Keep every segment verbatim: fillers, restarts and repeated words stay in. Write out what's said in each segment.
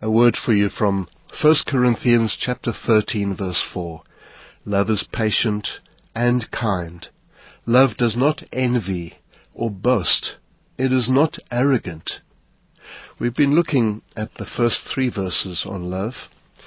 A word for you from First Corinthians chapter thirteen verse four. Love is patient and kind. Love does not envy or boast. It is not arrogant. We've been looking at the first three verses on love,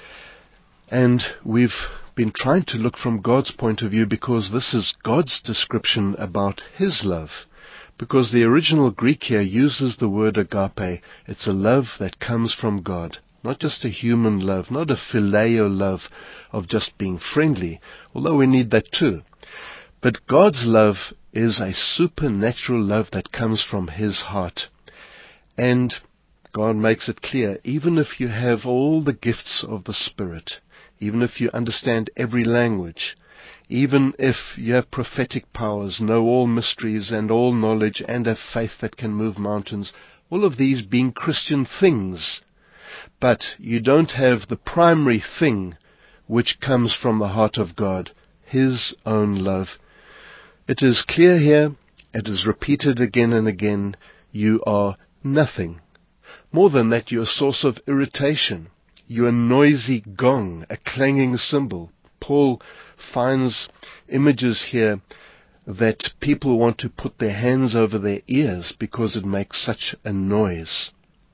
and we've been trying to look from God's point of view because this is God's description about His love. Because the original Greek here uses the word agape. It's a love that comes from God. Not just a human love, not a phileo love of just being friendly, although we need that too. But God's love is a supernatural love that comes from His heart. And God makes it clear, even if you have all the gifts of the Spirit, even if you understand every language, even if you have prophetic powers, know all mysteries and all knowledge, and have faith that can move mountains, all of these being Christian things, but you don't have the primary thing which comes from the heart of God, His own love. It is clear here, it is repeated again and again, you are nothing. More than that, you're a source of irritation. You're a noisy gong, a clanging cymbal. Paul finds images here that people want to put their hands over their ears because it makes such a noise.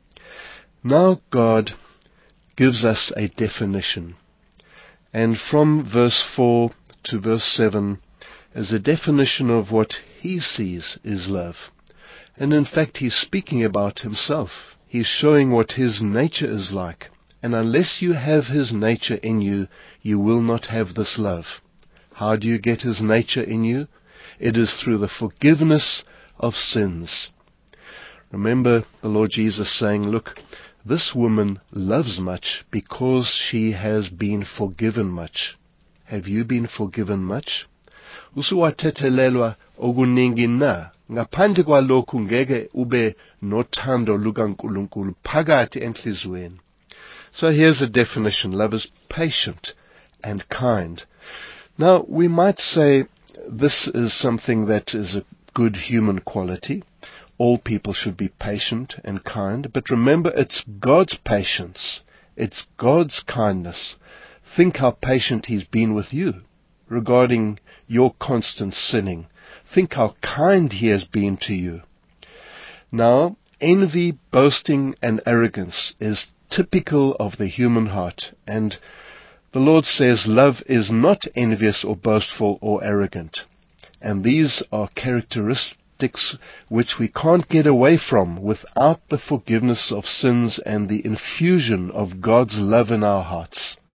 Now God gives us a definition. And from verse four to verse seven is a definition of what He sees is love. And in fact, He's speaking about Himself. He's showing what His nature is like. And unless you have His nature in you, you will not have this love. How do you get His nature in you? It is through the forgiveness of sins. Remember the Lord Jesus saying, look, this woman loves much because she has been forgiven much. Have you been forgiven much? Usuwathethelelwa okuningi na. Ngaphandle kwalokhu ngeke ube nothando lukaNkulunkulu phakathi enhliziyweni. So here's a definition. Love is patient and kind. Now, we might say this is something that is a good human quality. All people should be patient and kind. But remember, it's God's patience. It's God's kindness. Think how patient He's been with you regarding your constant sinning. Think how kind He has been to you. Now, envy, boasting, and arrogance is typical of the human heart. And the Lord says love is not envious or boastful or arrogant. And these are characteristics which we can't get away from without the forgiveness of sins and the infusion of God's love in our hearts.